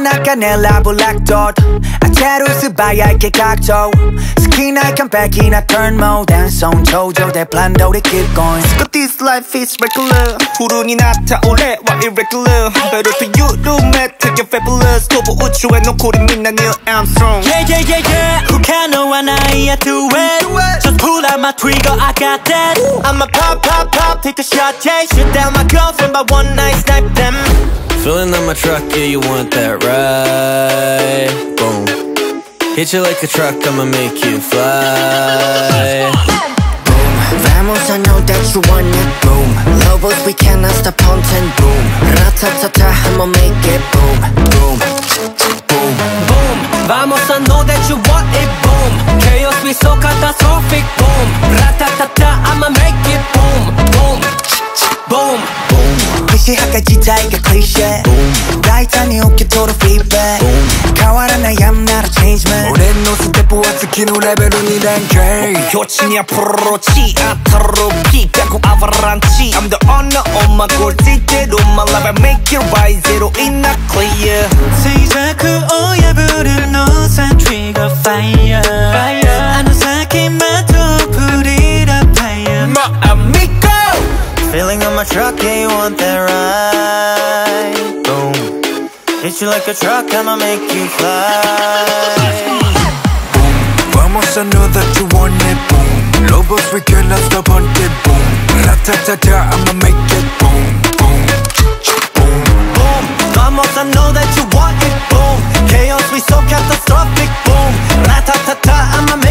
나가 내 love like dot 아차로 스바야게 각져 Skin I come back in a turn mode Dance on 조조 대 plan they keep going But this life is regular 푸른이 나타올래 와 irregular Better to you do matter you're fabulous 도보 우주에 놓고리 midnight Neil Armstrong Yeah yeah yeah yeah 국한 너와 나이야 do it Just pull out my trigger I got that I'ma pop pop pop take a shot yeah Shoot down my girlfriend by one night snipe them Filling up my truck, yeah, you want that ride. Boom. Hit you like a truck, I'ma make you fly. Boom. Vamos, I know that you want it. Boom. Lobos, we cannot stop haunting. Boom. Ratatata, I'ma make it. Boom. Boom. Boom. Boom Vamos, I know that you want it. Boom Chaos, we so catastrophic. Boom Ratatata, I'ma make it. Boom. Boom. Boom. 무시하게 지타이게 cliché 라이트니 웃기도록 feedback 가와라 나 I'm not a change man 오랜 노스 대포와트 키노 레벨은 이란 K 효친이 앞으로 치아타로 피가고 아바란치 I'm the owner of my gold ticket On my life I make it right Zero in not clear 시작 후 오야 부를 노산 trigger fire 아는 사기마도 put it up higher My amigo Feeling on my truck, yeah, you want that ride. Boom. Hit you like a truck, I'ma make you fly. Boom. Vamos, I know that you want it. Boom. Lobos, we cannot stop hunting. Boom. Ratatata, I'ma make it. Boom. Boom. Boom. Boom. Vamos, I know that you want it. Boom. Chaos, we so catastrophic. Boom. Ratatata, I'ma